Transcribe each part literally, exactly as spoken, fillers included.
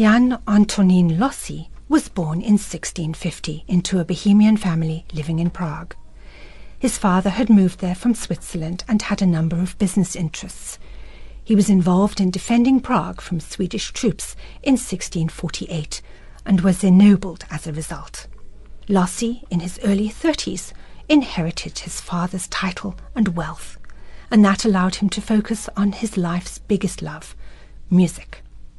Jan Antonín Losy was born in sixteen fifty into a Bohemian family living in Prague. His father had moved there from Switzerland and had a number of business interests. He was involved in defending Prague from Swedish troops in sixteen forty-eight and was ennobled as a result. Losy, in his early thirties, inherited his father's title and wealth, and that allowed him to focus on his life's biggest love, music.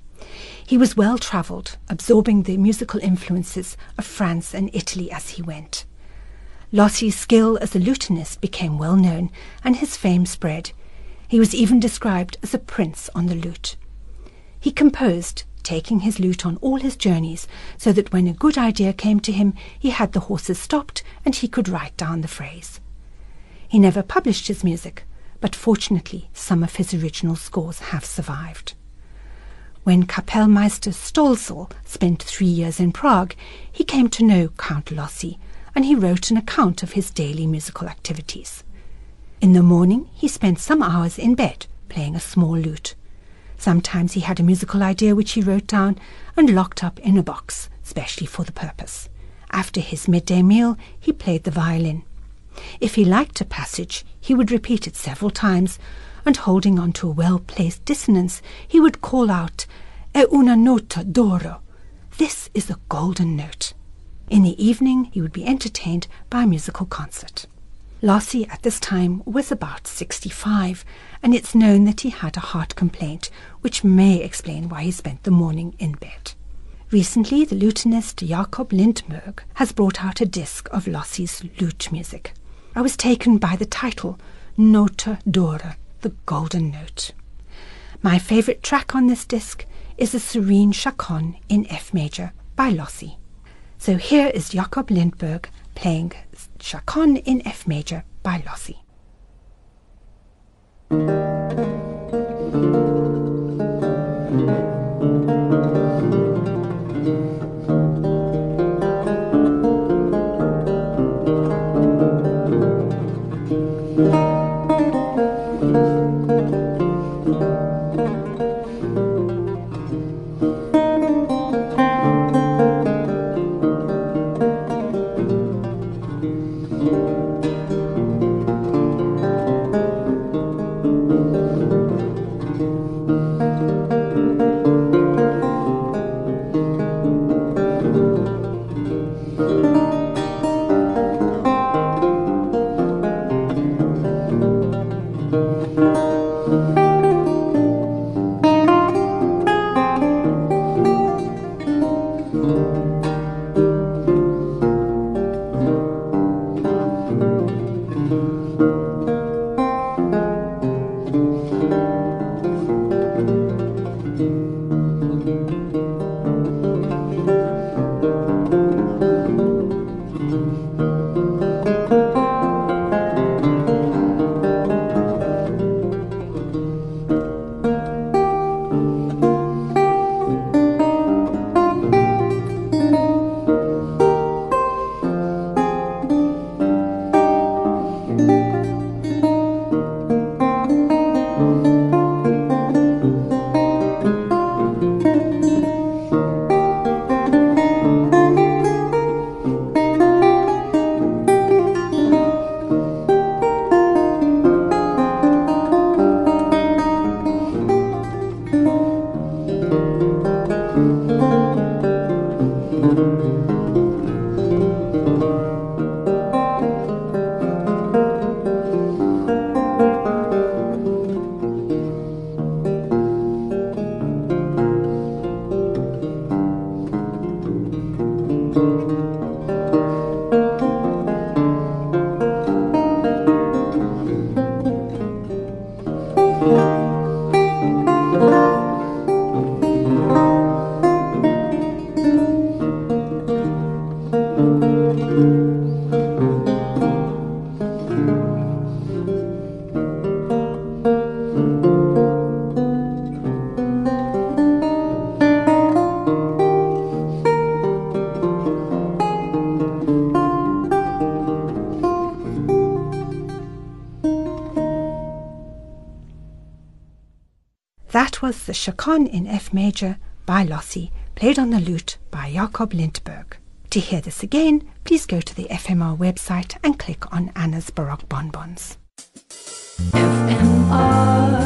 He was well-travelled, absorbing the musical influences of France and Italy as he went. Losy's skill as a lutenist became well known, and his fame spread. He was even described as a prince on the lute. He composed, taking his lute on all his journeys, so that when a good idea came to him, he had the horses stopped and he could write down the phrase. He never published his music, but fortunately some of his original scores have survived. When Kapellmeister Stolzel spent three years in Prague, he came to know Count Losy, and he wrote an account of his daily musical activities. In the morning, he spent some hours in bed, playing a small lute. Sometimes he had a musical idea which he wrote down and locked up in a box, specially for the purpose. After his midday meal, he played the violin. If he liked a passage, he would repeat it several times, and holding on to a well-placed dissonance, he would call out, "È una nota d'oro." This is a golden note. In the evening, he would be entertained by a musical concert. Losy at this time was about sixty-five, and it's known that he had a heart complaint, which may explain why he spent the morning in bed. Recently, the lutenist Jakob Lindberg has brought out a disc of Losy's lute music. I was taken by the title, Nota d'oro, the golden note. My favourite track on this disc is a serene chaconne in F major by Losy. So here is Jakob Lindberg playing Chaconne in F major by Losy. That was the Chaconne in F major by Losy, played on the lute by Jakob Lindberg. To hear this again, please go to the F M R website and click on Anna's Baroque Bonbons. F M R